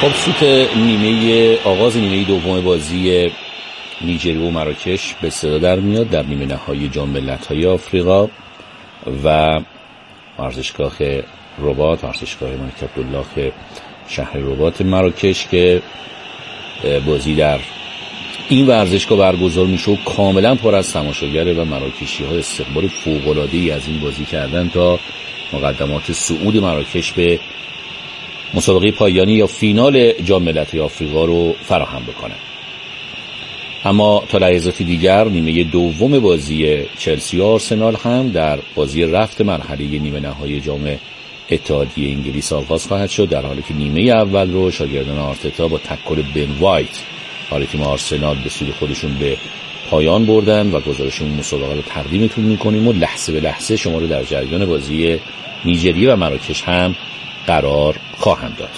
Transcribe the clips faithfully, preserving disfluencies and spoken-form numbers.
خب سوت نیمه آغاز نیمه دوم بازی نیجریه و مراکش به صدا در میاد در نیمه نهایی جام ملت‌های آفریقا و ورزشگاه رباط، ورزشگاه ملک عبدالله شهر رباط مراکش که بازی در این ورزشگاه برگزار میشه و کاملا پر از تماشاگر و مراکشی‌ها استقبال فوق‌العاده‌ای از این بازی کردن تا مقدمات صعود مراکش به مسابقه پایانی یا فینال جام ملت‌های آفریقا رو فراهم بکنه. اما تا لحظاتی دیگر نیمه دوم بازی چلسی و آرسنال هم در بازی رفت مرحله نیمه نهایی جام اتحادیه انگلیس آغاز خواهد شد، در حالی که نیمه اول رو شاگردان آرتتا با تکل بن وایت حالی تیم آرسنال به سود خودشون به پایان بردن و گزارشون مسابقه رو تقدیمتون میکنیم و لحظه به لحظه شما رو در جریان بازی نیجریه و مراکش هم قرار خواهم داد.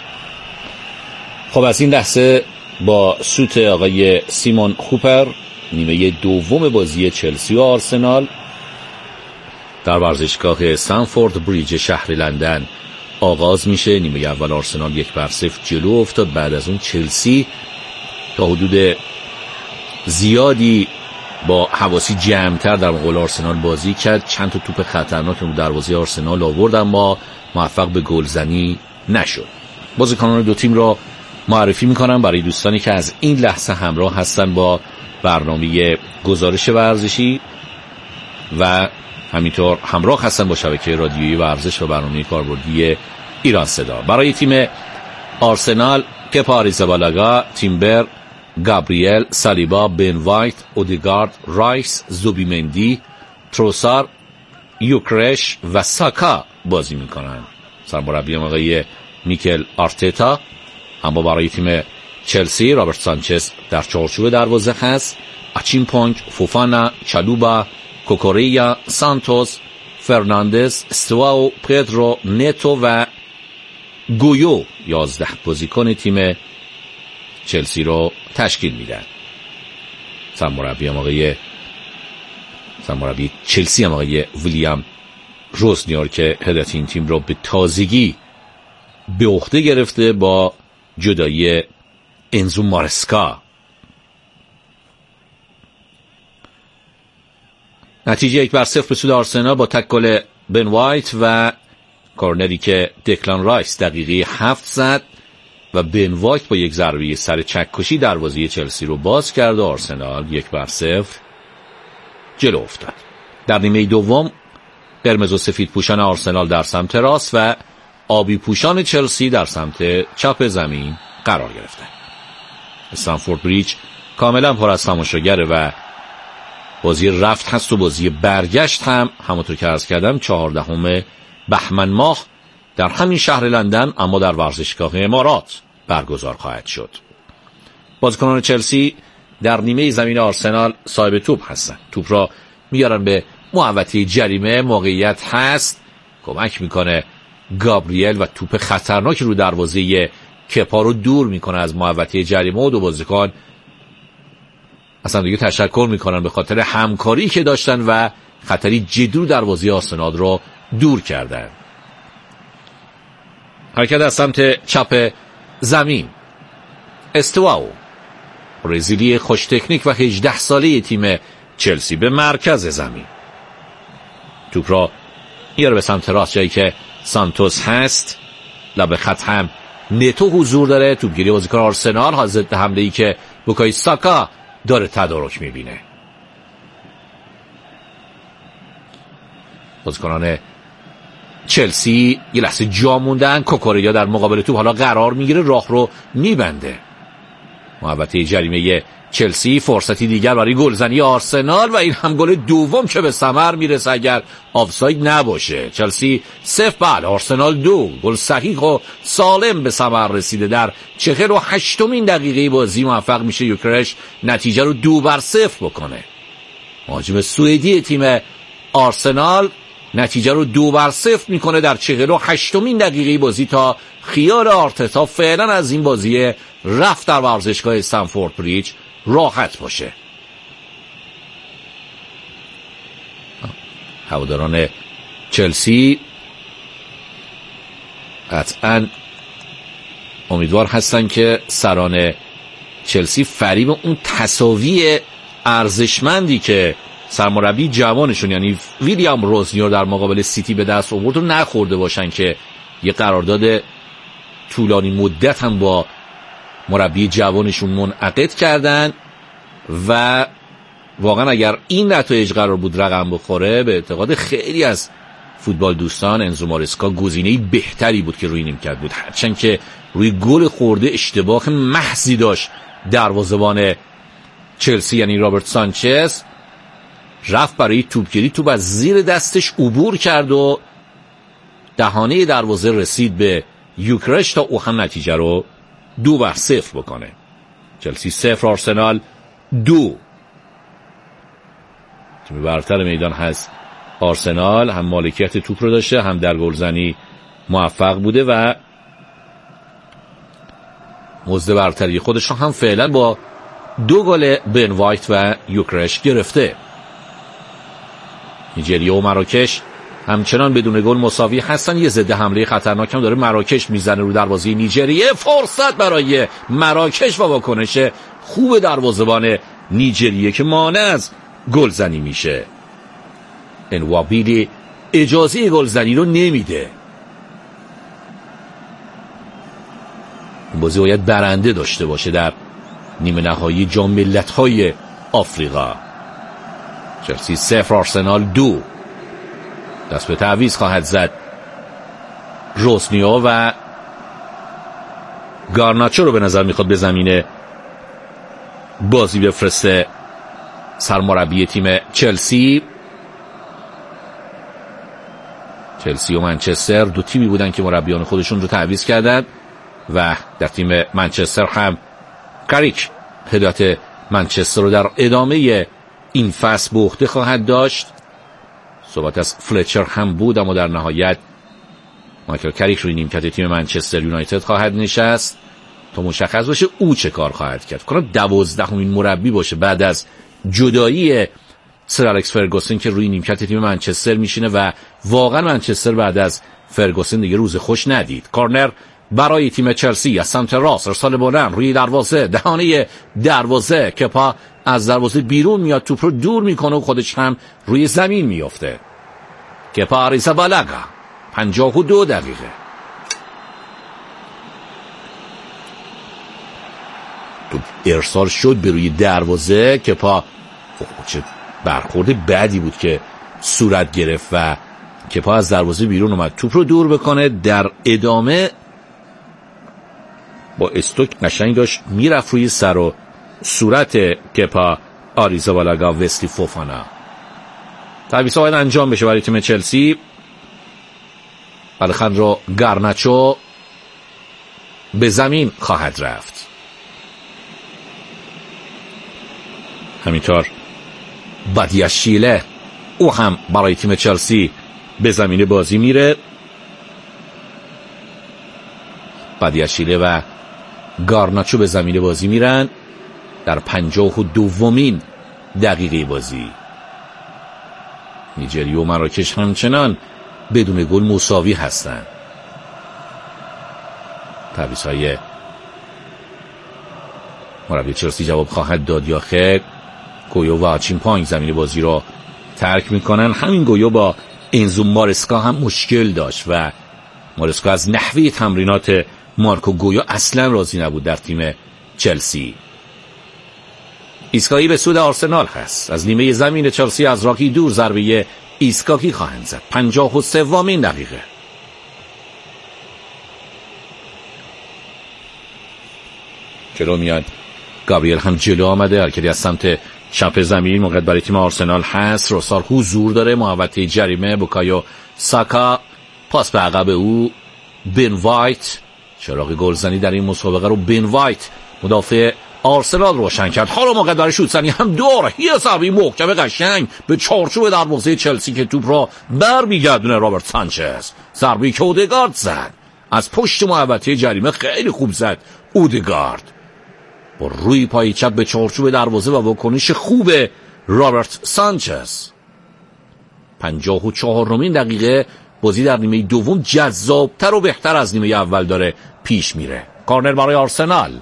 خب از این لحظه با سوت آقای سیمون کوپر نیمه دوم بازی چلسی و آرسنال در ورزشگاه استنفورد بریج شهر لندن آغاز میشه. نیمه اول آرسنال یک بر صفر جلو افتاد، بعد از اون چلسی تا حدود زیادی با حواسی جمع‌تر در مقابل آرسنال بازی کرد، چند تا توپ خطرناک رو دروازه آرسنال آورد اما موفق به گلزنی نشد. بازیکنان دو تیم را معرفی میکنم برای دوستانی که از این لحظه همراه هستن با برنامه گزارش ورزشی و همینطور همراه هستن با شبکه رادیویی ورزش و برنامه کاربردی ایران صدا. برای تیم آرسنال کپا آریزابالاگا، تیمبر، گابریل، سالیبا، بن وایت، اودیگارد، رایس، زوبیمندی، تروسار، یوکرش و ساکا بازی میکنن. سرمربی آقای میکل آرتتا. اما برای تیم چلسی رابرت سانچز در چارچوب دروازه هست، اچیمپونگ، فوفانا، چالوبا، کوکوریا، سانتوس، فرناندز، استواو، پدرو، نتو و گویو یازده بازیکن تیم چلسی رو تشکیل میدن. سرمربی آقای سرمربی چلسی آقای ویلیام روزنیار که هدایت این تیم رو به تازگی به عهده گرفته با جدایی انزو مارسکا. نتیجه یک بر صفر به سود آرسنال با تکل بن وایت و کورنری که دکلان رایس دقیقه هفت زد و بن وایت با یک ضربه سر چکشی دروازه چلسی رو باز کرد و آرسنال یک بر صفر جلو افتاد. در نیمه دوم قرمز و سفید پوشان آرسنال در سمت راست و آبی پوشان چلسی در سمت چپ زمین قرار گرفتند. استنفورد بریج کاملا پر از تماشاگره و بازی رفت هست و بازی برگشت هم همونطور که عرض کردم چهاردهم بهمن ماه در همین شهر لندن اما در ورزشگاه امارات برگزار خواهد شد. بازیکنان چلسی در نیمه زمین آرسنال صاحب توپ هستند. توپ را میارن به محوطه جریمه، موقعیت هست، کمک میکنه گابریل و توپ خطرناکی رو دروازه کپا رو دور میکنه از محوطه جریمه و دو بازیکن اصلا دیگه تشکر میکنن به خاطر همکاری که داشتن و خطری جدی رو دروازه آرسنال رو دور کردن. حرکت از سمت چپ زمین، استواو برزیلی خوش تکنیک و هجده ساله تیم چلسی به مرکز زمین توپ را میاره به سمت راست جایی که سانتوس هست، لب خط هم نتو حضور داره. توپگیری بازیکن آرسنال، حاضر حمله‌ای که بوکای ساکا داره تدارک میبینه. بازیکنان چلسی یه لحظه جا موندن. کوکوریا در مقابل توپ حالا قرار میگیره، راه رو میبنده. محوطه جریمه چلسی، فرصتی دیگر برای گلزنی آرسنال و این هم گل دوم که به ثمر میرسه اگر آفساید نباشه. چلسی صفر بله آرسنال دو. گل صحیح و سالم به ثمر رسیده. در چهل و هشتمین دقیقه بازی موفق میشه یوکرش نتیجه رو دو بر صفر بکنه. مهاجم سوئدی تیم آرسنال نتیجه رو دو بر صفر میکنه در چهل و هشتمین دقیقه بازی تا خیال آرتتا فعلا از این بازی رفت در ورزشگاه استنفورد بریج راحت باشه. هواداران چلسی قطعاً امیدوار هستن که سران چلسی فریب اون تساوی ارزشمندی که سرمربی جوانشون یعنی ویلیام روزنیور در مقابل سیتی به دست آورد رو نخورده باشن که یه قرارداد طولانی مدت هم با مربی جوانشون منعقد کردن و واقعا اگر این نتایج قرار بود رقم بخوره به اعتقاد خیلی از فوتبال دوستان انزو مارسکا گزینه‌ای بهتری بود که روی نیمکت بود، هرچند که روی گل خورده اشتباه محضی داشت دروازه‌بان چلسی یعنی رابرت سانچز، رفت برای توپگیری، توپ از زیر دستش عبور کرد و دهانه دروازه رسید به یوکرش تا او هم نتیجه رو دو بر صفر بکنه. چلسی صفر آرسنال دو. تیم برتر میدان هست آرسنال، هم مالکیت توپ رو داشته هم در گلزنی موفق بوده و مزد برتری خودش هم فعلا با دو گل بن وایت و یوکرش گرفته. نیجریه و مراکش همچنان بدون گل مساوی هستن. یه ضد حمله خطرناک هم داره مراکش میزنه رو دروازه نیجریه. فرصت برای مراکش و واکنش خوب دروازه‌بان نیجریه که مانع از گلزنی میشه. انوابیلی اجازه گلزنی رو نمیده. این بازی باید برنده داشته باشه در نیمه نهایی جام ملت‌های آفریقا. چلسی صفر آرسنال دو. دست به تعویض خواهد زد روسنیا و گارناچو رو به نظر میخواد به زمین بازی بفرسته سرمربی تیم چلسی. چلسی و منچستر دو تیمی بودن که مربیان خودشون رو تعویض کردن و در تیم منچستر هم کاریک هدایت منچستر رو در ادامه این فصل به عهده خواهد داشت. صحبت از فلچر هم بود اما در نهایت مایکل کاریک روی نیمکت تیم منچستر یونایتد خواهد نشست تا مشخص باشه او چه کار خواهد کرد. کنم دوازدهمین مربی باشه بعد از جدایی سر الکس فرگوسن که روی نیمکت تیم منچستر میشینه و واقعا منچستر بعد از فرگوسن دیگه روز خوش ندید. کورنر برای تیم چلسی از سمت راست، ارسال بلند روی دروازه، دهانه دروازه، کپا از دروازه بیرون میاد، توپ رو دور میکنه و خودش هم روی زمین میافته. کپا آریزابالاگا پنجاه و دو دقیقه. توپ ارسال شد به روی دروازه. کپا چه برخورد بدی بود که صورت گرفت و کپا از دروازه بیرون اومد توپ رو دور بکنه. در ادامه با استوک قشنگ داشت میرفت روی سر و صورت کپا آریزابالاگا وسلی فوفانا. تعویض باید انجام بشه برای تیم چلسی. الخاندرو گارناچو به زمین خواهد رفت. همینطور بادیاشیله او هم برای تیم چلسی به زمین بازی میره. بادیاشیله و گارناچو به زمین بازی میرن در پنجاه و دومین دقیقه بازی. نیجریه و مراکش همچنان بدون گل مساوی هستند. تعویض‌های مربی چلسی جواب خواهد داد یا خیر. گویو و چیمپانگ زمین بازی رو ترک میکنن. همین گویو با انزو مارسکا هم مشکل داشت و مارسکا از نحوه تمرینات مارکو گویو اصلا راضی نبود در تیم چلسی. ایسکایی به سود آرسنال هست. از نیمه زمین چلسی از راکی دور ضربه ایسکاکی خواهند زد. پنجاه و سومین دقیقه. جلو میاد گابریل هم جلو آمده. حرکتی از سمت چپ زمین موقعیت برای تیم آرسنال هست. روسار حضور داره. محوطه جریمه. بوکایو ساکا پاس به عقب او. بن وایت چراغ گلزنی در این مسابقه رو بن وایت مدافع آرسنال روشن کرد. حالا موقع برای شوت زنی هم داره. یه ضربه محکم قشنگ به چارچوب دروازه چلسی که توپ را برمیگردونه رابرت سانچز. ضربه‌ای که اودگارد زد از پشت محوطه جریمه خیلی خوب زد اودگارد با روی پای چپ به چارچوب دروازه و واکنش خوب رابرت سانچز. پنجاه و چهارمین دقیقه. بازی در نیمه دوم جذابتر و بهتر از نیمه اول داره پیش میره. کورنر برای آرسنال.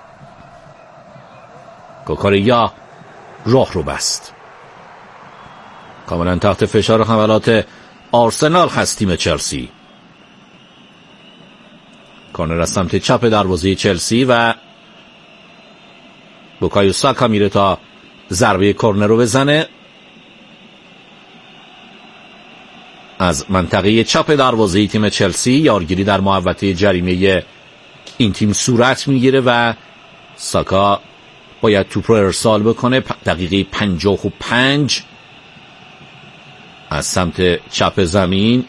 کوکوریا راه رو بست. کاملا تحت فشار حملات آرسنال هست تیم چلسی. کورنر از سمت چپ دروازه چلسی و بوکایو ساکا میره تا ضربه کورنر رو بزنه. از منطقه چپ دروازه تیم چلسی یارگیری در محوطه جریمه این تیم صورت میگیره و ساکا باید توپ رو ارسال بکنه. دقیقه پنجاه و پنج از سمت چپ زمین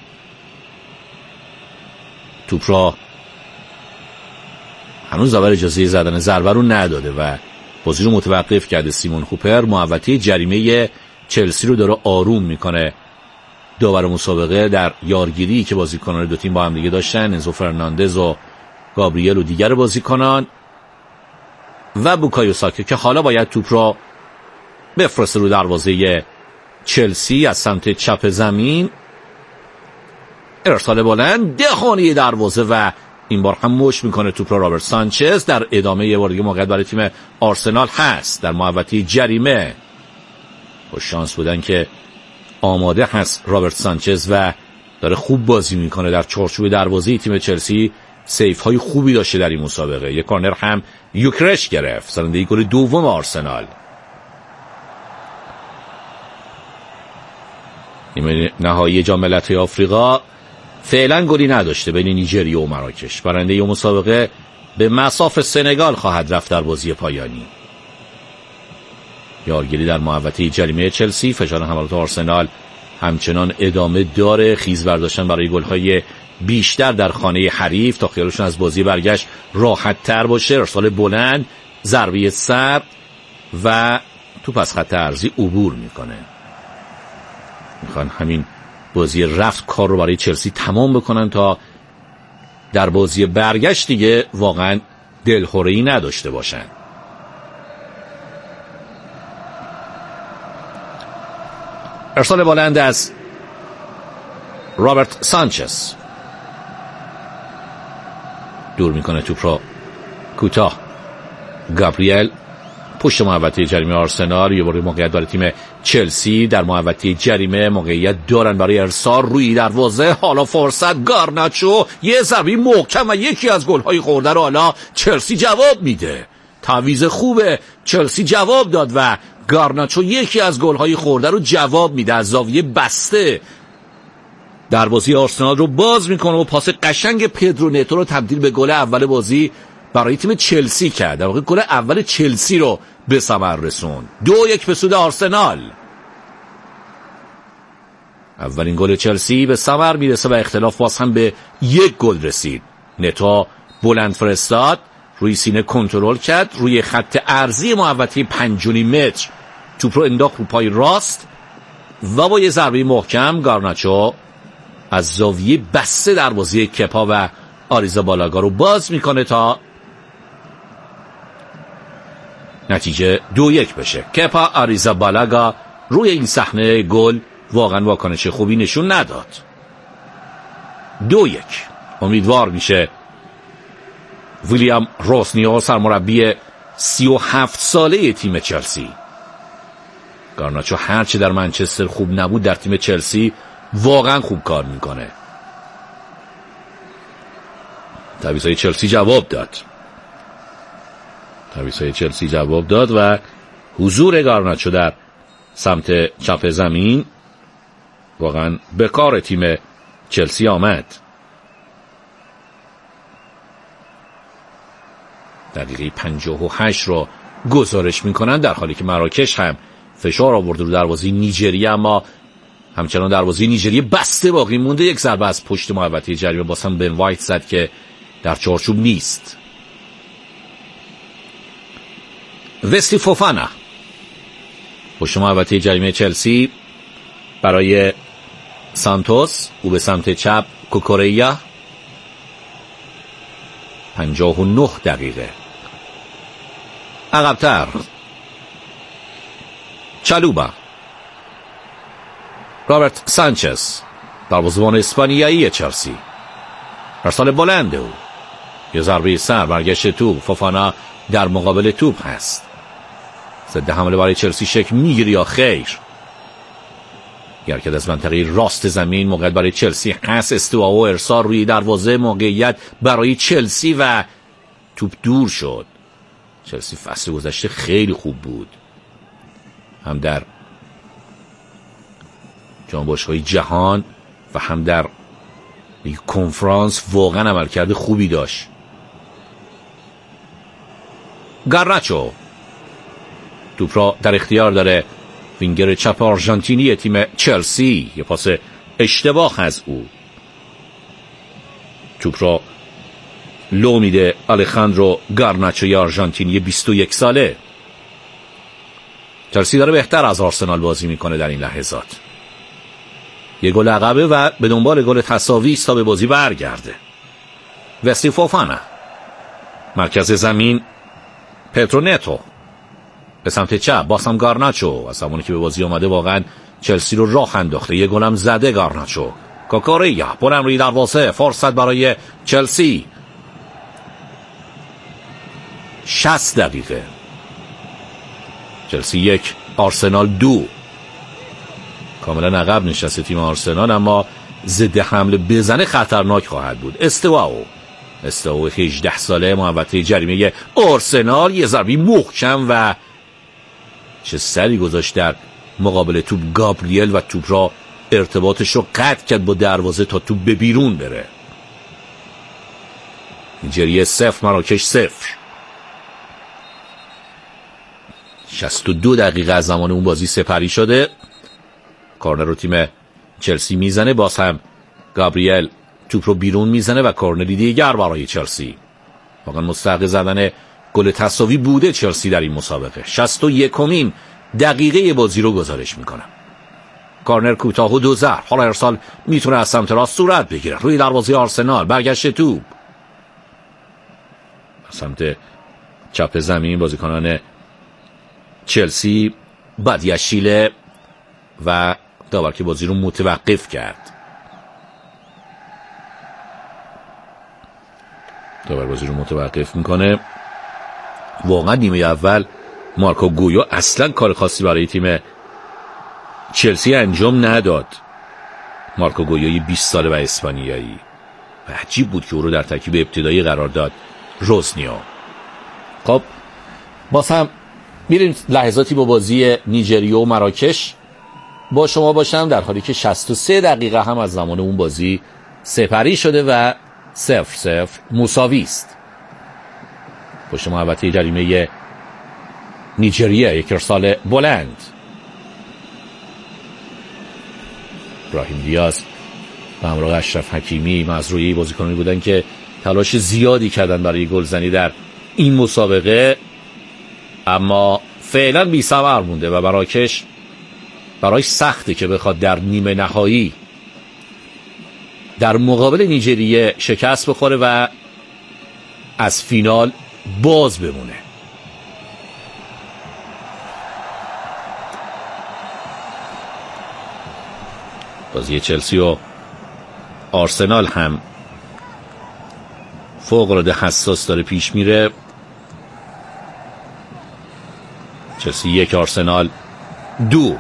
توپ را هنوز اول اجازه زدن ضربه رو نداده و بازی رو متوقف کرده. سیمون هوپر محوطه جریمه چلسی رو داره آروم میکنه. داور مسابقه در یارگیری که بازیکنان دو تیم با هم دیگه داشتن، انزو فرناندز و گابریل و دیگر بازیکنان و بوکایو ساکا که حالا باید توپ را بفرسته رو دروازه چلسی از سمت چپ زمین. ارسال بلند دهانه دروازه و این بار هم مش میکنه توپ را رابرت سانچز. در ادامه یه بار دیگه موقعیت برای تیم آرسنال هست در محوطه جریمه. خوش شانس بودن که آماده هست رابرت سانچز و داره خوب بازی میکنه در چارچوب دروازه تیم چلسی. سیف های خوبی داشته در این مسابقه. یک کورنر هم یوکرش گرفت، سازنده گل دوم آرسنال. نیمه نهایی جام ملت‌های آفریقا فعلا گلی نداشته بین نیجریه و مراکش. برنده این مسابقه به مصاف سنگال خواهد رفت در بازی پایانی. یارگیری در محوطه جریمه چلسی. فشار حملات آرسنال همچنان ادامه داره. خیز برداشتن برای گل‌های بیشتر در خانه حریف تا خیالشون از بازی برگشت راحت تر باشه. ارسال بلند، ضربه سر و توپ از خط عرضی عبور میکنه. میخوان همین بازی رفت کار رو برای چلسی تمام بکنن تا در بازی برگشت دیگه واقعا دلخوره‌ای نداشته باشن. ارسال بلند از رابرت سانچز، دور میکنه توپ را کوتاه. گابریل پشت محوطه جریمه آرسنال. یه بار موقعیت برای تیم چلسی در محوطه جریمه. موقعیت دارن برای ارسال روی دروازه. حالا فرصت گارناچو، یه ضربه محکم و یکی از گل‌های خورده رو حالا چلسی جواب میده. تعویض خوبه، چلسی جواب داد و گارناچو یکی از گل‌های خورده رو جواب میده از زاویه بسته. دروازه آرسنال رو باز میکنه و پاس قشنگ پدرو نتو رو تبدیل به گل اول بازی برای تیم چلسی کرد. در واقع گل اول چلسی رو به ثمر رسوند. دو یک به سود آرسنال. اولین گل چلسی به ثمر میرسه و اختلاف باز هم به یک گل رسید. نتو بلند فرستاد، روی سینه کنترل کرد، روی خط عرضی محوطه پنج و نیم متر توپ رو انداخت رو پای راست و با یه ضربه محکم گارناچو از زاویه بسته دروازه کپا و آریزابالاگا رو باز میکنه تا نتیجه دو یک بشه. کپا آریزابالاگا روی این صحنه گل واقعا واکنش خوبی نشون نداد. دو یک. امیدوار میشه ویلیام روسنیو، سرمربی سی و هفت ساله تیم چلسی. گارناچو هرچه در منچستر خوب نبود در تیم چلسی واقعا خوب کار میکنه. تعویضای چلسی جواب داد. تعویضای چلسی جواب داد و حضور گارناچو در سمت چپ زمین واقعا به کار تیم چلسی آمد. دقیقه پنجاه و هشت رو گزارش میکنن در حالی که مراکش هم فشار آورده رو دروازه نیجریه، اما همچنان دروازه نیجریه بسته باقی مونده. یک ضربه از پشت محوطه جریمه باسم بن وایت زد که در چارچوب نیست. وسلی فوفانا پشت محوطه جریمه چلسی برای سانتوس، او به سمت چپ. کوکوریا. پنجاه و نه دقیقه عقب‌تر. چالوبا. رابرت سانچز، دروازه‌بان اسپانیایی چلسی. ارسال بلند او یه ضربه سر، برگشت توپ، فوفانا در مقابل توپ هست. ضد حمله برای چلسی شکل میگیری یا خیر؟ حرکت از منطقه راست زمین موقعیت برای چلسی هست، استوا و ارسال روی دروازه، موقعیت برای چلسی و توپ دور شد. چلسی فصل گذشته خیلی خوب بود، هم در جام باشگاه‌های جهان و هم در لیگ کنفرانس واقعا عملکرد خوبی داشت. گارناچو توپ را در اختیار داره وینگر چپ آرژانتینی تیم چلسی، یه پاس اشتباه از او. توپ را لو میده آلخاندرو گارناچوی آرژانتینی بیست و یک ساله. چلسی داره بهتر از آرسنال بازی میکنه در این لحظات. یه گل عقبه و به دنبال گل تساوی است تا به بازی برگرده. وسلی فوفانا مرکز زمین، پدرو نتو به سمت چپ، باز هم گارناچو از زمانی که به بازی آمده واقعا چلسی رو راه انداخته. یه گلم زده گارناچو. کاکاریا بلند روی دروازه، فرصت برای چلسی. شصت دقیقه، چلسی یک آرسنال دو. کاملا عقب نشسته تیم آرسنال، اما ضد حمله بزنه خطرناک خواهد بود. استواو استواو هجده ساله محوطه جریمه آرسنال، یه ضربه محکم و چه سری گذاشت در مقابل توپ گابریل و توپ را ارتباطش رو قطع کرد با دروازه تا توپ به بیرون بره. نیجریه صفر مراکش صفر. شصت و دو دقیقه از زمان اون بازی سپری شده. کورنر رو تیم چلسی میزنه، باز هم گابریل توپ رو بیرون میزنه و کورنری دیگر برای چلسی. واقعا مستحق زدن گل تساوی بوده چلسی در این مسابقه. شصت و یکمین دقیقه بازی رو گزارش میکنم. کورنر کوتاه و دو ضرب. حالا ارسال میتونه از سمت راست صورت بگیره روی دروازه آرسنال. برگشت توپ سمت چپ زمین، بازیکنان چلسی بدیاشیله و داور که بازی رو متوقف کرد. داور بازی رو متوقف میکنه. واقعا نیمه اول مارکو گویو اصلا کار خاصی برای تیم چلسی انجام نداد. مارکو گویوی بیست ساله و اسپانیایی و عجیب بود که او رو در ترکیب ابتدایی قرار داد روزنیو. خب باز هم میریم لحظاتی با بازی نیجریه و مراکش با شما باشم، در حالی که شصت و سه دقیقه هم از زمان اون بازی سپری شده و صفر صفر مساوی است. پشت محوطه جریمه نیجریه یک ارسال بلند. ابراهیم دیاز و همراه اشرف حکیمی مزروعی بازیکنانی بودن که تلاش زیادی کردن برای گلزنی در این مسابقه، اما فعلا بی ثمر مونده و مراکش برای سخته که بخواد در نیمه نهایی در مقابل نیجریه شکست بخوره و از فینال باز بمونه. بازی چلسی و آرسنال هم فوق العاده حساس داره پیش میره. چلسی یک آرسنال دو.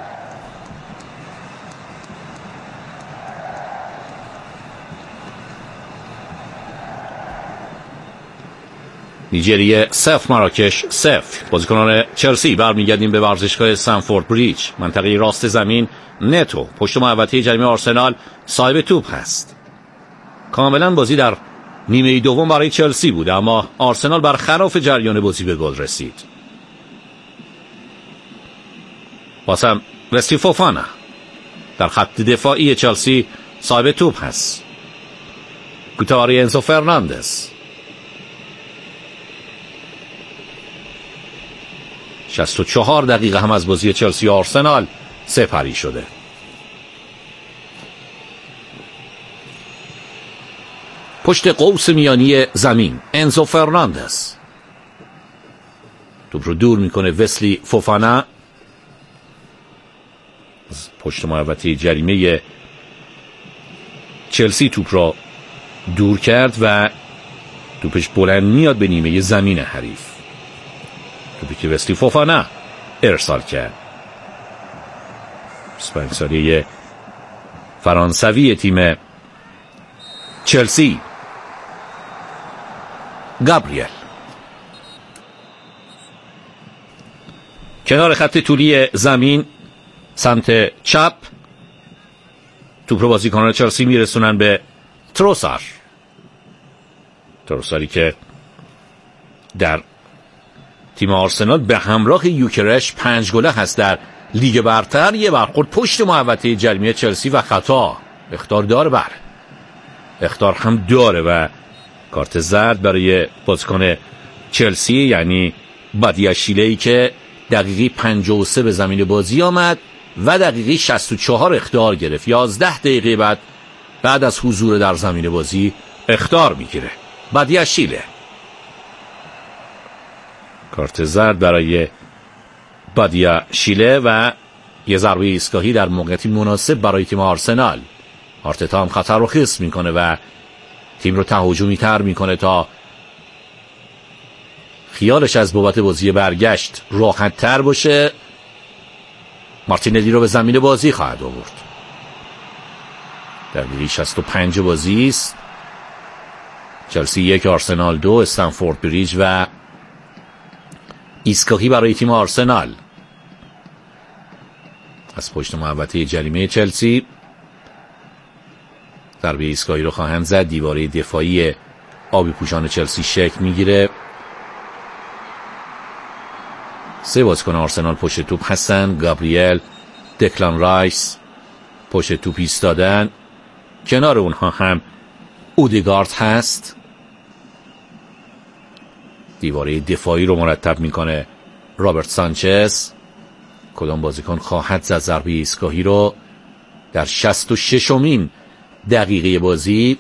نیجریه صفر مراکش صفر. بازیکنان چلسی برمیگردیم به ورزشگاه استنفورد بریج، منطقه راست زمین. نتو پشت محوطه جریمه آرسنال صاحب توپ هست. کاملا بازی در نیمه دوم برای چلسی بود، اما آرسنال برخلاف جریان بازی به گل رسید. واسم وسلی فوفانا در خط دفاعی چلسی صاحب توپ هست. کوتاهی انزو فرناندز. شصت و چهار دقیقه هم از بازی چلسی و آرسنال سپری شده. پشت قوس میانی زمین انزو فرناندز توپ رو دور میکنه. وسلی فوفانا از پشت محوطه جریمه چلسی توپ را دور کرد و توپش بلند میاد به نیمه زمین حریف. توپی که وسلی فوفانا ارسال کرد. بیست و پنج ساله فرانسوی تیم چلسی گابریل کنار خط طولی زمین سمت چپ توپ رو بازیکنان چلسی میرسونن به تروسار. تروساری که در تیم آرسنال به همراه یوکرش پنج گله هست در لیگ برتر. یه برخورد پشت محوطه جریمه چلسی و خطا. اخطار داره، بله اخطار هم داره و کارت زرد برای بازیکن چلسی، یعنی بادیاشیله‌ای که دقیقه پنجاه و سه به زمین بازی آمد و دقیقه شصت و چهار اخطار گرفت. یازده دقیقه بعد بعد از حضور در زمین بازی اخطار میگیره بادیاشیله. کارت زرد برای بادیاشیله و یه ضربه ایستگاهی در موقعیتی مناسب برای تیم آرسنال. آرتتا هم خطر رو خیس میکنه و تیم رو تهاجمی تر میکنه تا خیالش از بابت بازی برگشت راحت تر باشه. مارتینلی رو به زمین بازی خواهد آورد. در دقیقه شصت و پنج بازی است. چلسی یک آرسنال دو. استنفورد بریج و ایستگاهی برای تیم آرسنال. از پشت محوطه جریمه چلسی ضربه ایستگاهی رو خواهند زد. دیواره دفاعی آبی پوشان چلسی شکل میگیره. سه بازیکن آرسنال پشت توپ هستن. گابریل، دکلان رایس پشت توپ ایستادن. کنار اونها هم اودگارد هست. دیواره دفاعی رو مرتب میکنه رابرت سانچز. کدام بازیکن خواهد زد ضربه ایستگاهی رو در شصت و ششمین دقیقه بازی؟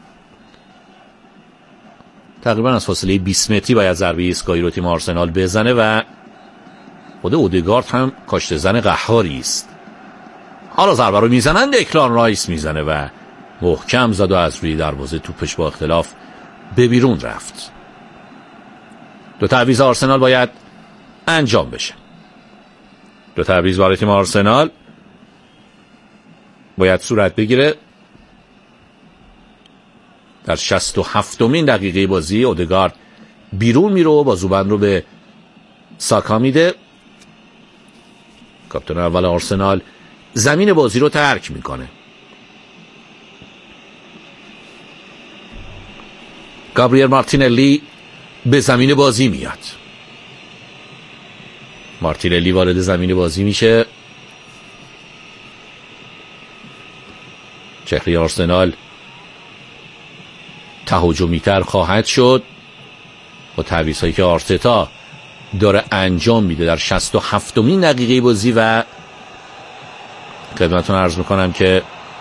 تقریبا از فاصله بیست متری باید ضربه ایستگاهی رو تیم آرسنال بزنه و خود اودگارد هم کاشته زن قهاری است. حالا ضربه رو میزنن، دکلان رایس میزنه و محکم زد و از روی دروازه توپش با اختلاف به بیرون رفت. دو تعویض آرسنال باید انجام بشه. دو تعویض برای تیم آرسنال باید صورت بگیره. در شصت و هفتمین دقیقه بازی اودگارد بیرون میره و بازوبند رو به ساکا میده. کاپیتان اول آرسنال زمین بازی رو ترک میکنه. گابریل مارتینلی به زمین بازی میاد. مارتینلی وارد زمین بازی میشه. چهره آرسنال تهاجمی تر خواهد شد با تعویضایی که آرتتا داره انجام میده در شصت و هفتمین دقیقه بازی و خدمتتون عرض میکنم که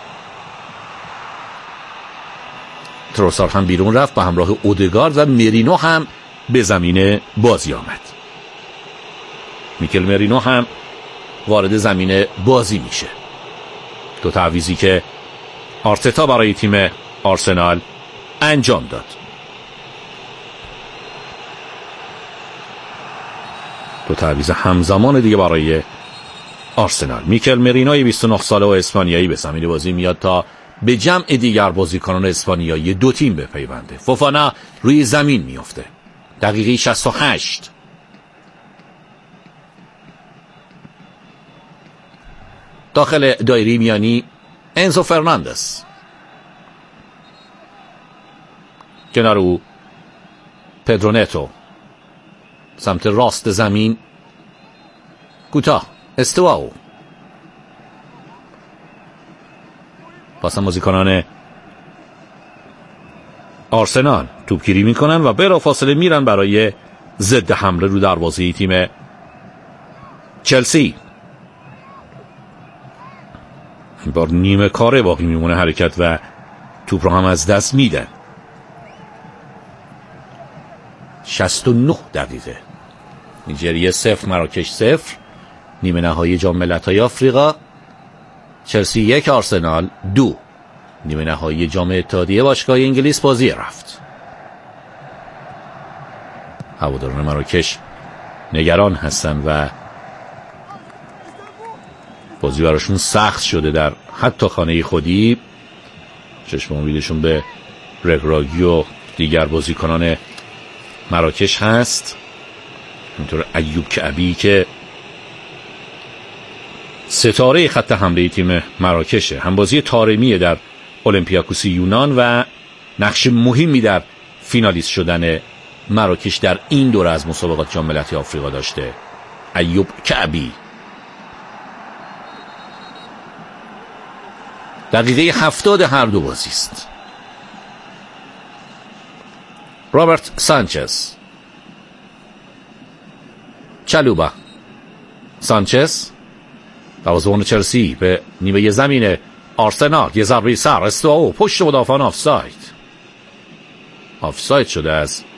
تروسار هم بیرون رفت با همراه اودگارد و مرینو هم به زمین بازی آمد. میکل مرینو هم وارد زمین بازی میشه. دو تعویضی که آرتتا برای تیم آرسنال انجام داد. دو تعویض همزمان دیگه برای آرسنال. میکل مرینوی بیست و نه ساله و اسپانیایی به زمین بازی میاد تا به جمع دیگر بازیکنان اسپانیایی دو تیم بپیونده. فوفانا روی زمین میفته. دقیقه شصت و هشت. داخل دایره میانی انزو فرناندز. کنار او پدرونتو. سمت راست زمین کوتاه استواو. پاسم بازیکنان آرسنال توپگیری میکنن و بلافاصله میرن برای ضد حمله رو دروازه تیم چلسی. این بار نیمه کاره باقی میمونه حرکت و توپ رو هم از دست میدن. شصت و نه دقیقه. نیجریه صفر مراکش صفر. نیمه نهایی جام ملت‌های آفریقا. چلسی یک آرسنال دو. نیمه نهایی جام اتحادیه باشگاه انگلیس بازی رفت. هواداران مراکش نگران هستن و بازی براشون سخت شده در حتی خانه خودی. چشم امیدشون به رگراگی و دیگر بازیکنان مراکش هست، اینطور ایوب کعبی که ستاره خط حمله تیم مراکشه، هم بازی طارمیه در اولمپیاکوس یونان و نقش مهمی در فینالیست شدن مراکش در این دوره از مسابقات جام ملت‌های آفریقا داشته. ایوب کعبی دقیقه هفتاد هر دو بازی است. رابرت سانچز، چالوبا، سانچز، دروازه‌بان چلسی به نیمه زمین آرسنال، یه ضربه سر، استواو، پشت مدافعان آفساید آفساید شده از